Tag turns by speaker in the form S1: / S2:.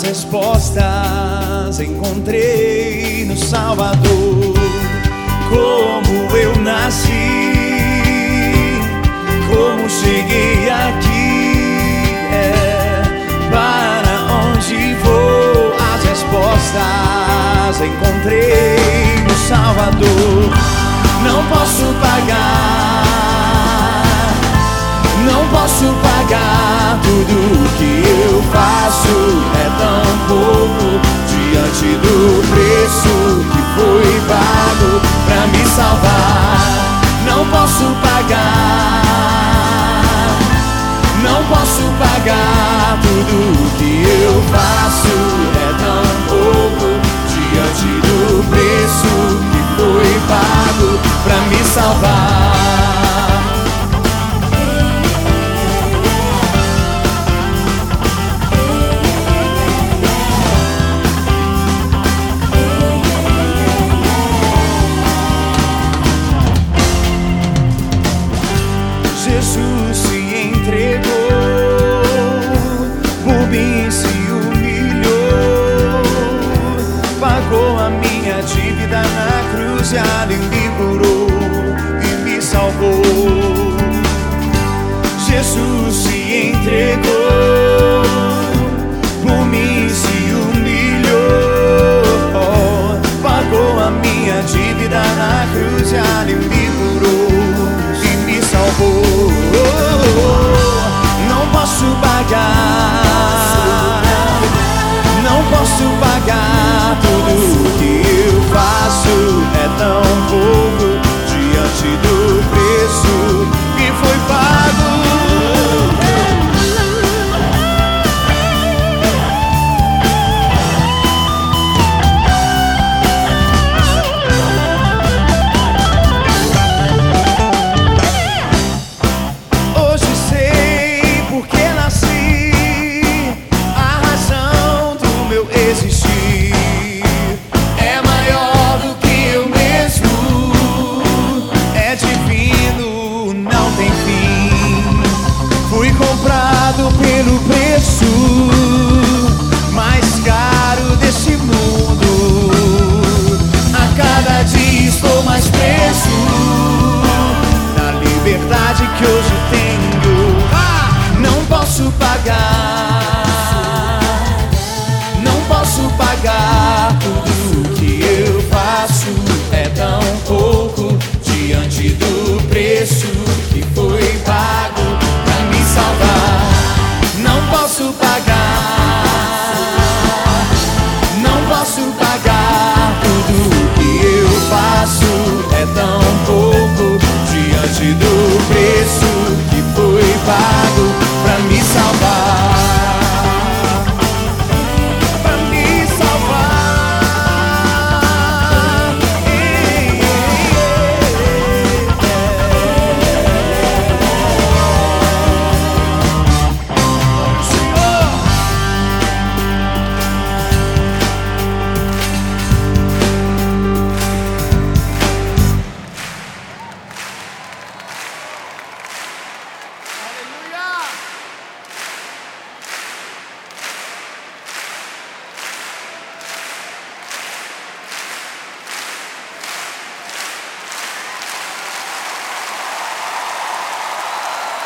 S1: respostas encontrei no Salvador. Como eu nasci, como cheguei aqui, para onde vou, as respostas encontrei no Salvador. Não posso pagar, não posso pagar tudo que eu faço, é tão pouco diante do preço que foi pago pra me salvar. Não posso pagar, não posso pagar tudo que eu faço, é tão pouco diante do preço que foi pago pra me salvar. Jesus se entregou, por mim se humilhou, pagou a minha dívida na cruz e ali me curou e me salvou. Jesus se entregou,